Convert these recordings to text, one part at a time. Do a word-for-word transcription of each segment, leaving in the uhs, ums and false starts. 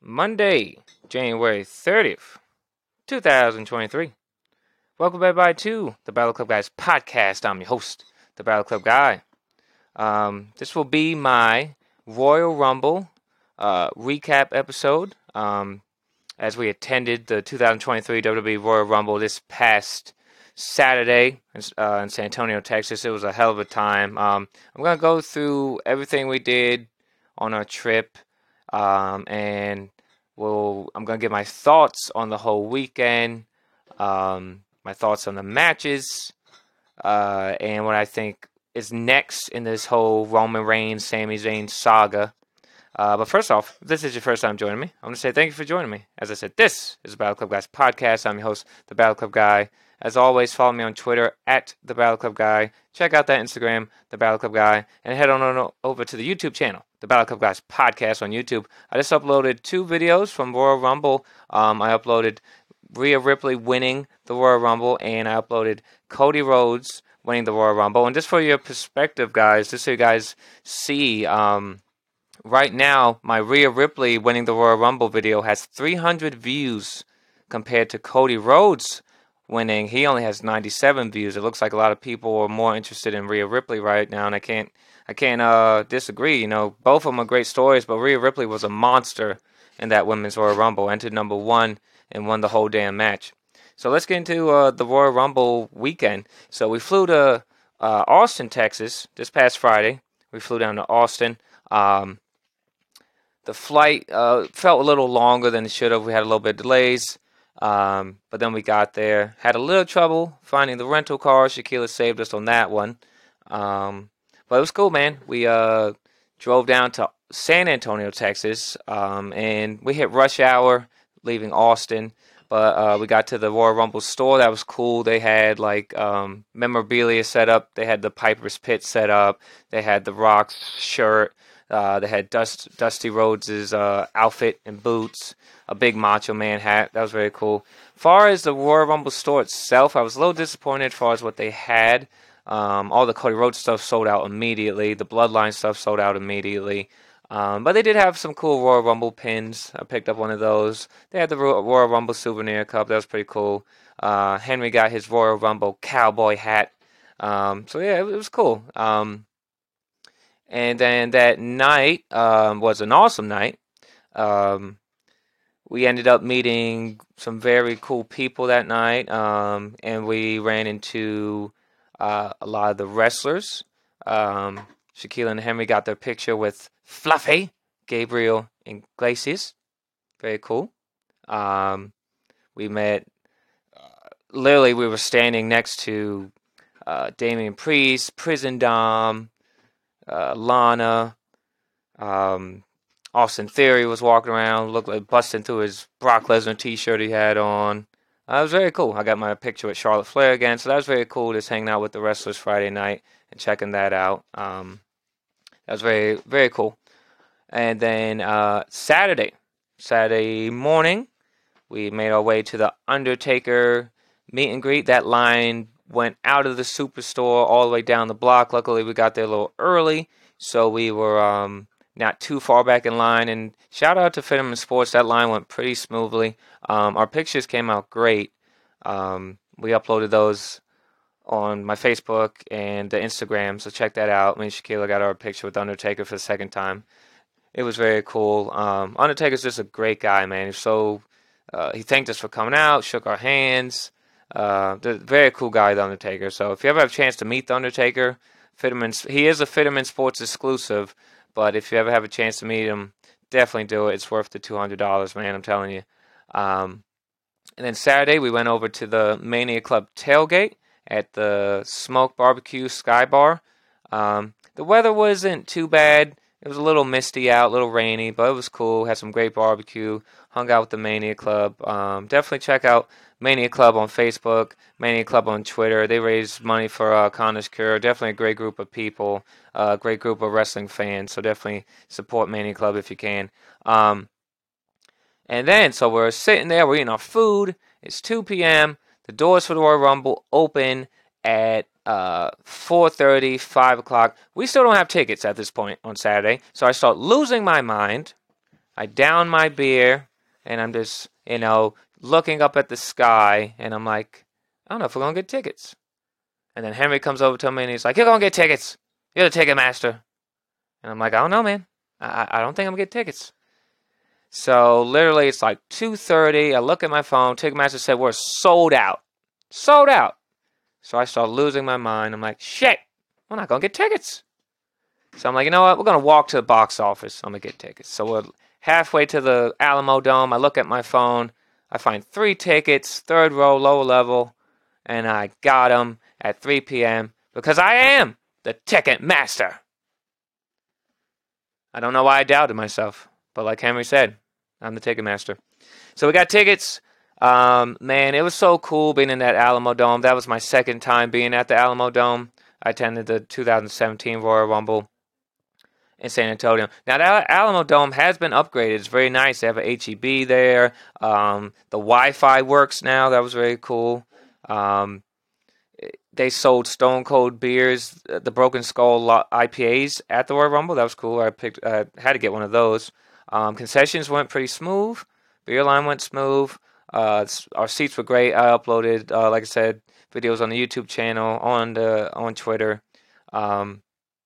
Monday, January thirtieth, twenty twenty-three. Welcome everybody to the Battle Club Guys podcast. I'm your host, the Battle Club Guy. Um, this will be my Royal Rumble uh, recap episode um, as we attended the two thousand twenty-three W W E Royal Rumble this past Saturday in, uh, in San Antonio, Texas. It was a hell of a time. Um, I'm going to go through everything we did on our trip um, and Well, I'm going to give my thoughts on the whole weekend, um, my thoughts on the matches, uh, and what I think is next in this whole Roman Reigns, Sami Zayn saga. Uh, but first off, if this is your first time joining me, I'm going to say thank you for joining me. As I said, this is the Battle Club Guys podcast. I'm your host, the Battle Club Guy. As always, follow me on Twitter at the Battle Club Guy. Check out that Instagram, the Battle Club Guy, and head on over to the YouTube channel, the Battle Club Guys podcast on YouTube. I just uploaded two videos from Royal Rumble. Um, I uploaded Rhea Ripley winning the Royal Rumble, and I uploaded Cody Rhodes winning the Royal Rumble. And just for your perspective, guys, just so you guys see, um, right now, my Rhea Ripley winning the Royal Rumble video has three hundred views compared to Cody Rhodes winning. He only has ninety-seven views. It looks like a lot of people are more interested in Rhea Ripley right now, and I can't I can't uh, disagree. You know, both of them are great stories, but Rhea Ripley was a monster in that Women's Royal Rumble, entered number one and won the whole damn match. So let's get into uh, the Royal Rumble weekend. So we flew to uh, Austin, Texas this past Friday. We flew down to Austin. Um, the flight uh, felt a little longer than it should have. We had a little bit of delays. Um, but then we got there, had a little trouble finding the rental car. Shaquilla saved us on that one. Um, but it was cool, man. We uh, drove down to San Antonio, Texas, um, and we hit rush hour leaving Austin. But uh, we got to the Royal Rumble store. That was cool. They had like um, memorabilia set up. They had the Piper's Pit set up. They had the Rock's shirt. Uh, they had Dust, Dusty Rhodes' uh, outfit and boots, a big Macho Man hat. That was very cool. As far as the Royal Rumble store itself, I was a little disappointed as far as what they had. Um, all the Cody Rhodes stuff sold out immediately. The Bloodline stuff sold out immediately. Um, but they did have some cool Royal Rumble pins. I picked up one of those. They had the Royal Rumble souvenir cup. That was pretty cool. Uh, Henry got his Royal Rumble cowboy hat. Um, so yeah, it, it was cool. Um, And then that night um, was an awesome night. Um, we ended up meeting some very cool people that night, um, and we ran into uh, a lot of the wrestlers. Um, Shaquille and Henry got their picture with Fluffy, Gabriel Iglesias. Very cool. Um, we met, uh, literally, we were standing next to uh, Damian Priest, Prison Dom, Uh, Lana, um, Austin Theory was walking around, looked like busting through his Brock Lesnar t-shirt he had on. Uh, it was very cool. I got my picture with Charlotte Flair again, so that was very cool, just hanging out with the wrestlers Friday night and checking that out. Um, that was very, very cool. And then uh, Saturday, Saturday morning, we made our way to the Undertaker meet and greet. That line went out of the Superstore all the way down the block. Luckily, we got there a little early, so we were um, not too far back in line. And shout out to Fitterman Sports. That line went pretty smoothly. Um, our pictures came out great. Um, we uploaded those on my Facebook and the Instagram, so check that out. Me and Shaquilla got our picture with Undertaker for the second time. It was very cool. Um, Undertaker's just a great guy, man. He's so uh, he thanked us for coming out, shook our hands. Uh, the very cool guy, The Undertaker. So if you ever have a chance to meet The Undertaker, Fitterman, he is a Fitterman Sports exclusive, but if you ever have a chance to meet him, definitely do it. It's worth the two hundred dollars, man, I'm telling you. Um, and then Saturday, we went over to the Mania Club tailgate at the Smoke Barbecue Sky Bar. Um, the weather wasn't too bad. It was a little misty out, a little rainy, but it was cool. Had some great barbecue. Hung out with the Mania Club. Um, definitely check out Mania Club on Facebook, Mania Club on Twitter. They raise money for uh, Connor's Cure. Definitely a great group of people, a uh, great group of wrestling fans. So definitely support Mania Club if you can. Um, and then, so we're sitting there, we're eating our food. It's two p.m. The doors for the Royal Rumble open at uh, four thirty, five o'clock. We still don't have tickets at this point on Saturday. So I start losing my mind. I down my beer, and I'm just, you know, looking up at the sky, and I'm like, I don't know if we're going to get tickets. And then Henry comes over to me, and he's like, you're going to get tickets. You're the ticket master. And I'm like, I don't know, man. I, I don't think I'm going to get tickets. So literally, it's like two thirty. I look at my phone. Ticketmaster said, we're sold out. Sold out. So I start losing my mind. I'm like, shit, we're not going to get tickets. So I'm like, you know what? We're going to walk to the box office. I'm going to get tickets. So we're halfway to the Alamo Dome. I look at my phone. I find three tickets, third row, lower level. And I got them at three p.m. because I am the ticket master. I don't know why I doubted myself. But like Henry said, I'm the ticket master. So we got tickets. Um, man, it was so cool being in that Alamo Dome. That was my second time being at the Alamo Dome. I attended the two thousand seventeen Royal Rumble in San Antonio. Now, the Alamo Dome has been upgraded. It's very nice. They have an H E B there. Um, the Wi-Fi works now. That was very cool. Um, they sold Stone Cold beers, the Broken Skull I P As at the Royal Rumble. That was cool. I picked, uh, had to get one of those. Um, concessions went pretty smooth. Beer line went smooth. Uh, our seats were great. I uploaded, uh, like I said, videos on the YouTube channel, on the on Twitter. Um,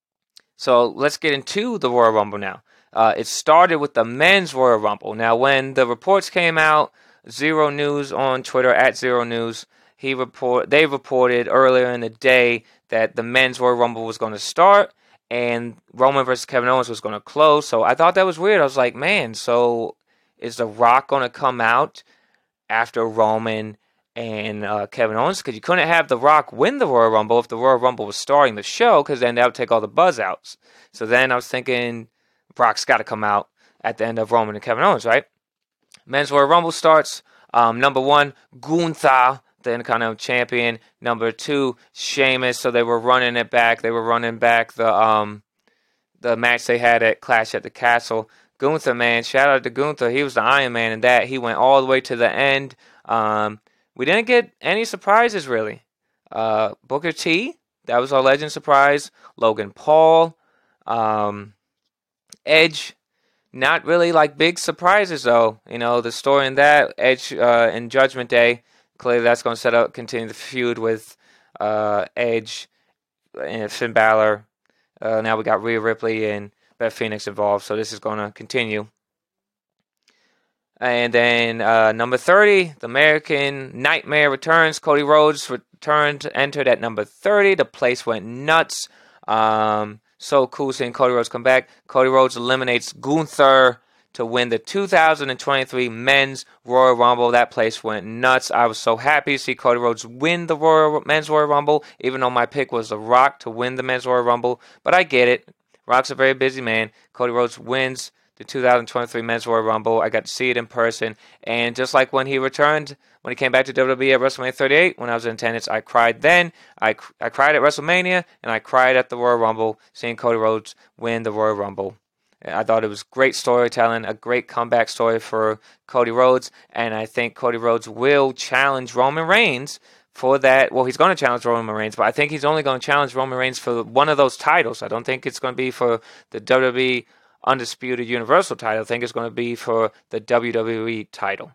so let's get into the Royal Rumble now. Uh, it started with the men's Royal Rumble. Now, when the reports came out, Zero News on Twitter, at Zero News, he report they reported earlier in the day that the men's Royal Rumble was going to start and Roman versus Kevin Owens was going to close. So I thought that was weird. I was like, man, so is The Rock going to come out after Roman and uh, Kevin Owens? Because you couldn't have The Rock win the Royal Rumble if the Royal Rumble was starting the show, because then that would take all the buzz out. So then I was thinking, Rock's got to come out at the end of Roman and Kevin Owens, right? Men's Royal Rumble starts. Um, number one, Gunther, the Intercontinental Champion. Number two, Sheamus. So they were running it back. They were running back the um the match they had at Clash at the Castle. Gunther, man, shout out to Gunther. He was the Iron Man in that. He went all the way to the end. Um, we didn't get any surprises, really. Uh, Booker T, that was our legend surprise. Logan Paul. Um, Edge, not really like big surprises, though. You know, the story in that, Edge uh, in Judgment Day, clearly that's going to set up, continue the feud with uh, Edge and Finn Balor. Uh, now we got Rhea Ripley and Beth Phoenix involved, so this is going to continue. And then uh, number thirty, the American Nightmare returns. Cody Rhodes returned, entered at number thirty. The place went nuts. Um, so cool seeing Cody Rhodes come back. Cody Rhodes eliminates Gunther to win the two thousand twenty-three Men's Royal Rumble. That place went nuts. I was so happy to see Cody Rhodes win the Royal Men's Royal Rumble, even though my pick was The Rock to win the Men's Royal Rumble. But I get it. Rock's a very busy man. Cody Rhodes wins the two thousand twenty-three Men's Royal Rumble. I got to see it in person. And just like when he returned, when he came back to W W E at WrestleMania thirty-eight, when I was in attendance, I cried then. I, I cried at WrestleMania, and I cried at the Royal Rumble, seeing Cody Rhodes win the Royal Rumble. I thought it was great storytelling, a great comeback story for Cody Rhodes, and I think Cody Rhodes will challenge Roman Reigns for that. Well, he's going to challenge Roman Reigns, but I think he's only going to challenge Roman Reigns for one of those titles. I don't think it's going to be for the W W E Undisputed Universal title. I think it's going to be for the W W E title.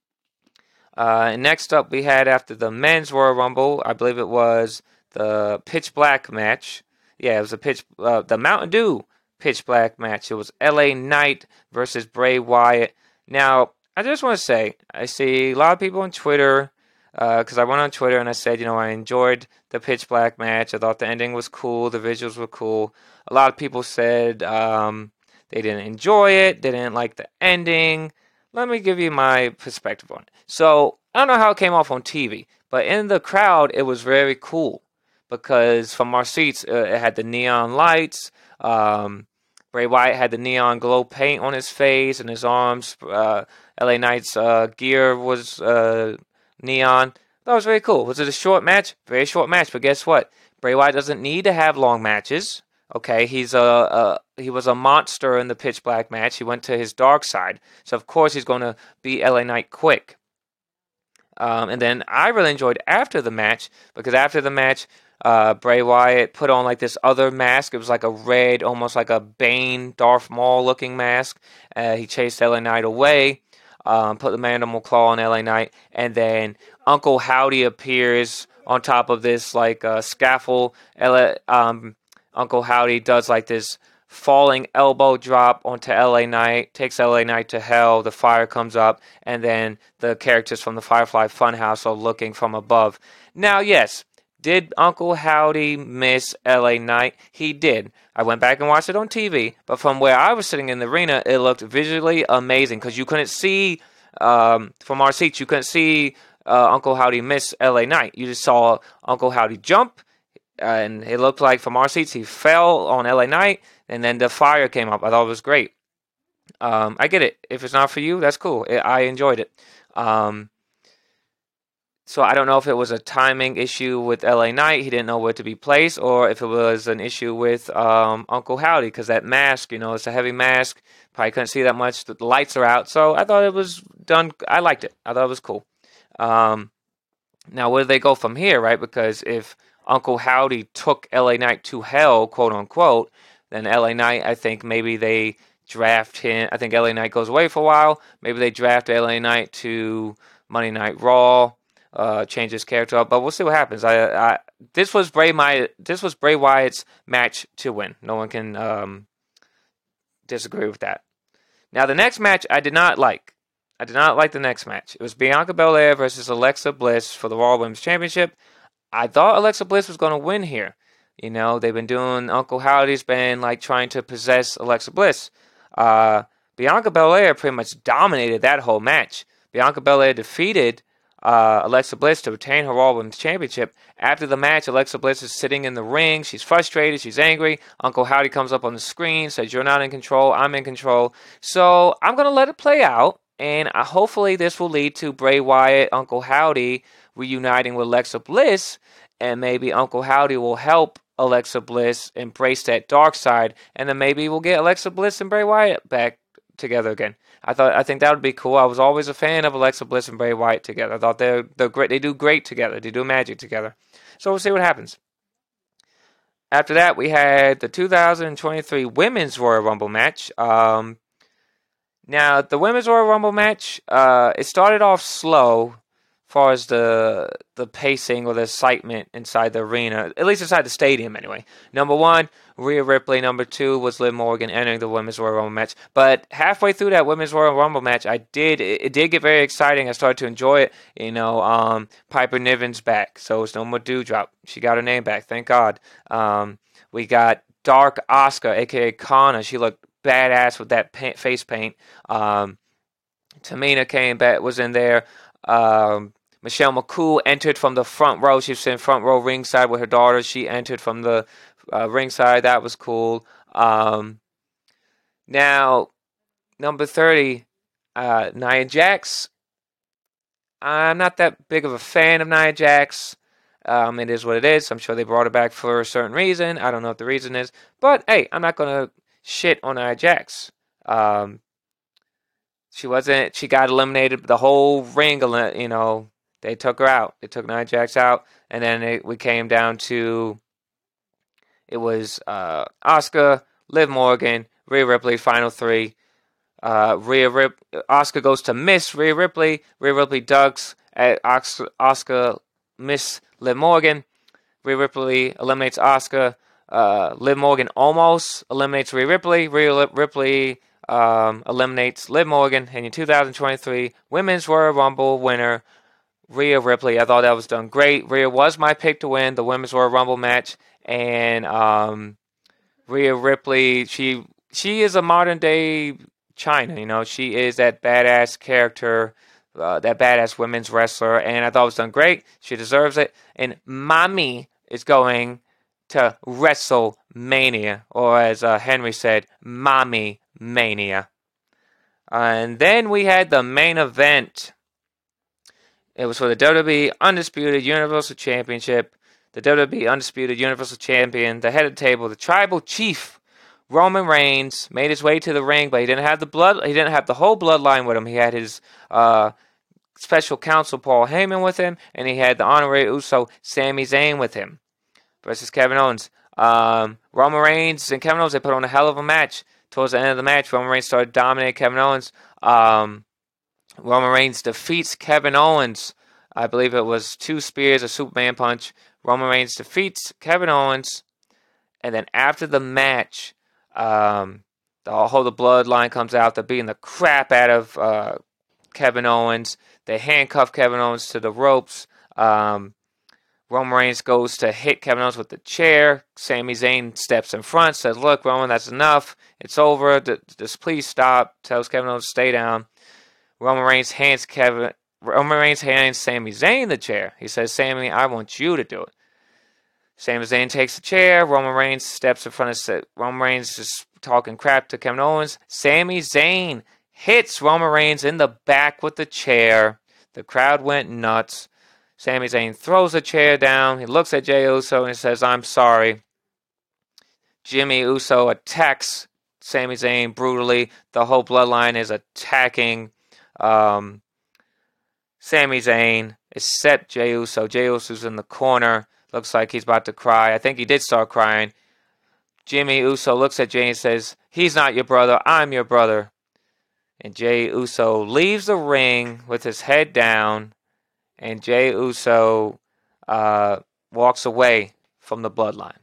Uh, and next up, we had after the Men's Royal Rumble, I believe it was the Pitch Black match. Yeah, it was a pitch, uh, the Mountain Dew Pitch Black match. It was L A Knight versus Bray Wyatt. Now, I just want to say, I see a lot of people on Twitter, because uh, I went on Twitter and I said, you know, I enjoyed the Pitch Black match. I thought the ending was cool. The visuals were cool. A lot of people said um, they didn't enjoy it. They didn't like the ending. Let me give you my perspective on it. So, I don't know how it came off on T V, but in the crowd, it was very cool. Because from our seats, uh, it had the neon lights. Um, Bray Wyatt had the neon glow paint on his face and his arms. Uh, L A Knight's uh, gear was uh, neon. That was very cool. Was it a short match? Very short match. But guess what? Bray Wyatt doesn't need to have long matches. Okay, he's a, a he was a monster in the Pitch Black match. He went to his dark side, so of course he's going to beat L A Knight quick. Um, and then I really enjoyed after the match because after the match, Uh, Bray Wyatt put on like this other mask. It was like a red, almost like a Bane, Darth Maul looking mask. Uh, he chased L A Knight away, um, put the mandible claw on L A Knight, and then Uncle Howdy appears on top of this like uh, scaffold. L A, um, Uncle Howdy does like this falling elbow drop onto L A Knight, takes L A Knight to hell. The fire comes up, and then the characters from the Firefly Funhouse are looking from above. Now, yes. Did Uncle Howdy miss L A Knight? He did. I went back and watched it on T V, but from where I was sitting in the arena, it looked visually amazing because you couldn't see, um, from our seats, you couldn't see uh, Uncle Howdy miss L A Knight. You just saw Uncle Howdy jump, uh, and it looked like from our seats, he fell on L A Knight, and then the fire came up. I thought it was great. Um, I get it. If it's not for you, that's cool. It, I enjoyed it. Um, So I don't know if it was a timing issue with L A Knight, he didn't know where to be placed, or if it was an issue with um, Uncle Howdy, because that mask, you know, it's a heavy mask, probably couldn't see that much, the lights are out, so I thought it was done, I liked it, I thought it was cool. Um, now, where do they go from here, right, because if Uncle Howdy took L A Knight to hell, quote unquote, then L A Knight, I think maybe they draft him, I think L A Knight goes away for a while, maybe they draft L A Knight to Monday Night Raw, Uh, change his character up, but we'll see what happens. I, I this was Bray my this was Bray Wyatt's match to win. No one can um, disagree with that. Now the next match I did not like. I did not like the next match. It was Bianca Belair versus Alexa Bliss for the Raw Women's Championship. I thought Alexa Bliss was going to win here. You know, they've been doing Uncle Howdy's been like trying to possess Alexa Bliss. Uh, Bianca Belair pretty much dominated that whole match. Bianca Belair defeated Uh, Alexa Bliss to retain her Raw Women's Championship. After the match, Alexa Bliss is sitting in the ring. She's frustrated. She's angry. Uncle Howdy comes up on the screen, says, "You're not in control. I'm in control." So I'm going to let it play out, and uh, hopefully this will lead to Bray Wyatt, Uncle Howdy reuniting with Alexa Bliss, and maybe Uncle Howdy will help Alexa Bliss embrace that dark side, and then maybe we'll get Alexa Bliss and Bray Wyatt back together again. I thought I think that would be cool. I was always a fan of Alexa Bliss and Bray Wyatt together. I thought they're they're great. They do great together. They do magic together. So we'll see what happens. After that, we had the two thousand twenty-three Women's Royal Rumble match. Um, now the Women's Royal Rumble match, uh, it started off slow, as far as the the pacing or the excitement inside the arena, at least inside the stadium anyway. Number one, Rhea Ripley. Number two was Liv Morgan entering the Women's Royal Rumble match. But halfway through that Women's Royal Rumble match, I did it, it did get very exciting. I started to enjoy it. You know, um, Piper Niven's back, so it's no more Doudrop. She got her name back, thank God. Um, we got Dark Asuka, aka Kana. She looked badass with that paint, face paint. Um, Tamina came back, was in there. Um, Michelle McCool entered from the front row. She was in front row ringside with her daughter. She entered from the uh, ringside. That was cool. Um, now, number thirty, uh, Nia Jax. I'm not that big of a fan of Nia Jax. Um, it is what it is. I'm sure they brought her back for a certain reason. I don't know what the reason is. But, hey, I'm not going to shit on Nia Jax. Um, she wasn't, she got eliminated. The whole ring, you know, they took her out. They took Nia Jax out. And then it, we came down to, it was uh, Asuka, Liv Morgan, Rhea Ripley, final three. Uh, Rhea Rip, Asuka goes to miss Rhea Ripley. Rhea Ripley ducks at Asuka, miss Liv Morgan. Rhea Ripley eliminates Asuka. Uh, Liv Morgan almost eliminates Rhea Ripley. Rhea Ripley um, eliminates Liv Morgan. And your two thousand twenty-three Women's Royal Rumble winner, Rhea Ripley. I thought that was done great. Rhea was my pick to win the Women's Royal Rumble match. And um, Rhea Ripley, she she is a modern day China. You know, she is that badass character. Uh, that badass women's wrestler, and I thought it was done great. She deserves it. And Mommy is going to WrestleMania, or as uh, Henry said, Mommy Mania. Uh, and then we had the main event. It was for the W W E Undisputed Universal Championship. The W W E Undisputed Universal Champion, the head of the table, the Tribal Chief, Roman Reigns, made his way to the ring, but he didn't have the blood. He didn't have the whole bloodline with him. He had his uh, special counsel Paul Heyman with him, and he had the honorary Uso Sami Zayn with him. versus Kevin Owens. Um, Roman Reigns and Kevin Owens, they put on a hell of a match. Towards the end of the match, Roman Reigns started dominating Kevin Owens. Um, Roman Reigns defeats Kevin Owens. I believe it was two spears, a Superman punch. Roman Reigns defeats Kevin Owens. And then after the match, um, the whole the bloodline comes out. They're beating the crap out of uh, Kevin Owens. They handcuff Kevin Owens to the ropes. Um, Roman Reigns goes to hit Kevin Owens with the chair. Sami Zayn steps in front, says, "Look, Roman, that's enough. It's over. Just please stop." Tells Kevin Owens to stay down. Roman Reigns hands Kevin. Roman Reigns hands Sami Zayn the chair. He says, "Sami, I want you to do it." Sami Zayn takes the chair. Roman Reigns steps in front of Roman Reigns, just talking crap to Kevin Owens. Sami Zayn hits Roman Reigns in the back with the chair. The crowd went nuts. Sami Zayn throws the chair down. He looks at Jey Uso and he says, "I'm sorry." Jimmy Uso attacks Sami Zayn brutally. The whole bloodline is attacking um, Sami Zayn, except Jey Uso. Jey Uso's in the corner. Looks like he's about to cry. I think he did start crying. Jimmy Uso looks at Jey and says, "He's not your brother. I'm your brother." And Jey Uso leaves the ring with his head down. And Jey Uso uh, walks away from the bloodline.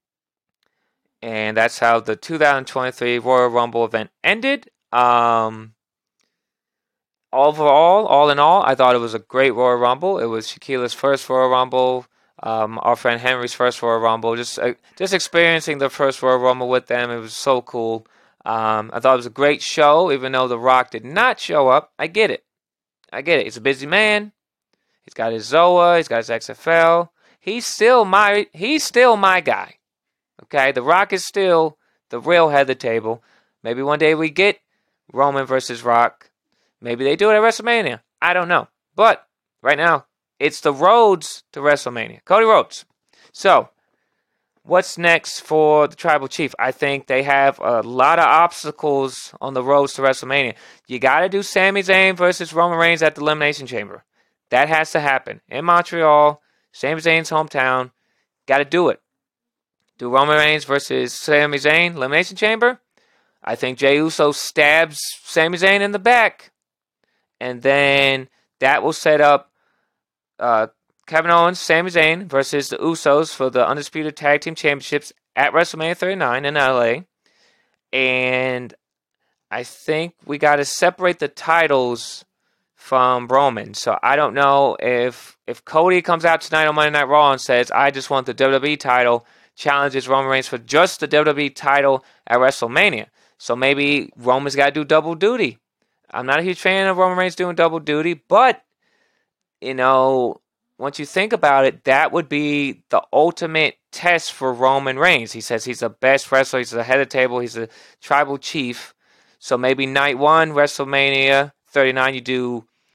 And that's how the two thousand twenty-three Royal Rumble event ended. Um, overall, all in all, I thought it was a great Royal Rumble. It was Shaquilla's first Royal Rumble. Um, our friend Henry's first Royal Rumble. Just uh, just experiencing the first Royal Rumble with them. It was so cool. Um, I thought it was a great show, even though The Rock did not show up. I get it. I get it. He's a busy man. He's got his Zoa. He's got his X F L. He's still my. He's still my guy. Okay, The Rock is still the real head of the table. Maybe one day we get Roman versus Rock. Maybe they do it at WrestleMania. I don't know. But right now, it's the roads to WrestleMania. Cody Rhodes. So, what's next for the Tribal Chief? I think they have a lot of obstacles on the roads to WrestleMania. You got to do Sami Zayn versus Roman Reigns at the Elimination Chamber. That has to happen. In Montreal, Sami Zayn's hometown. Got to do it. Do Roman Reigns versus Sami Zayn, Elimination Chamber. I think Jey Uso stabs Sami Zayn in the back. And then that will set up uh, Kevin Owens, Sami Zayn versus the Usos for the Undisputed Tag Team Championships at WrestleMania thirty-nine in L A. And I think we got to separate the titles from Roman. So I don't know if if Cody comes out tonight on Monday Night Raw and says, "I just want the W W E title," challenges Roman Reigns for just the W W E title at WrestleMania. So maybe Roman's got to do double duty. I'm not a huge fan of Roman Reigns doing double duty, but, you know, once you think about it, that would be the ultimate test for Roman Reigns. He says he's the best wrestler. He's the head of the table. He's the tribal chief. So maybe night one, WrestleMania thirty-nine, you do,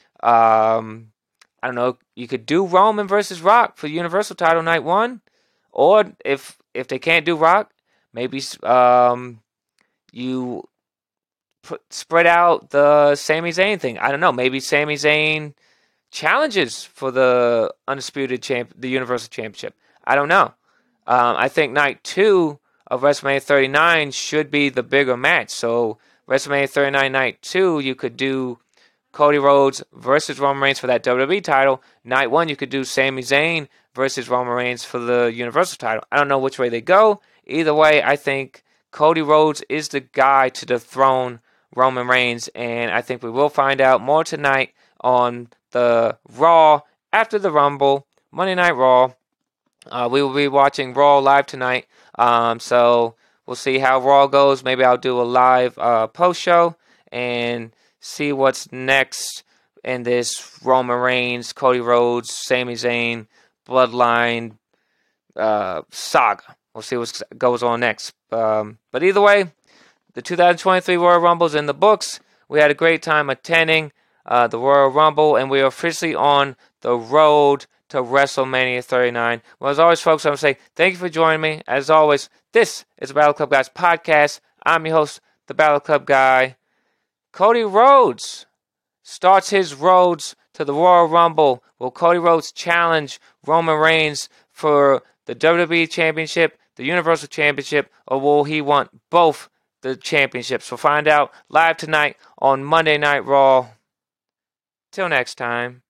um, I don't know, you could do Roman versus Rock for the Universal title night one. Or if if they can't do Rock, maybe um, you put, spread out the Sami Zayn thing. I don't know. Maybe Sami Zayn challenges for the Undisputed Champ, the Universal Championship. I don't know. Um, I think night two of WrestleMania thirty-nine should be the bigger match. So WrestleMania thirty-nine night two, you could do Cody Rhodes versus Roman Reigns for that W W E title. Night one, you could do Sami Zayn versus Roman Reigns for the Universal title. I don't know which way they go. Either way, I think Cody Rhodes is the guy to dethrone Roman Reigns, and I think we will find out more tonight on the Raw after the Rumble, Monday Night Raw. Uh, we will be watching Raw live tonight, um, so we'll see how Raw goes. Maybe I'll do a live uh, post show and see what's next in this Roman Reigns, Cody Rhodes, Sami Zayn bloodline uh, saga. We'll see what goes on next. Um, but either way, the two thousand twenty-three Royal Rumble's in the books. We had a great time attending uh, the Royal Rumble, and we are officially on the road to WrestleMania thirty-nine. Well, as always, folks, I'm going to say thank you for joining me. As always, this is the Battle Club Guys podcast. I'm your host, the Battle Club Guy. Cody Rhodes starts his roads to the Royal Rumble. Will Cody Rhodes challenge Roman Reigns for the W W E Championship, the Universal Championship, or will he want both the championships? We'll find out live tonight on Monday Night Raw. Till next time.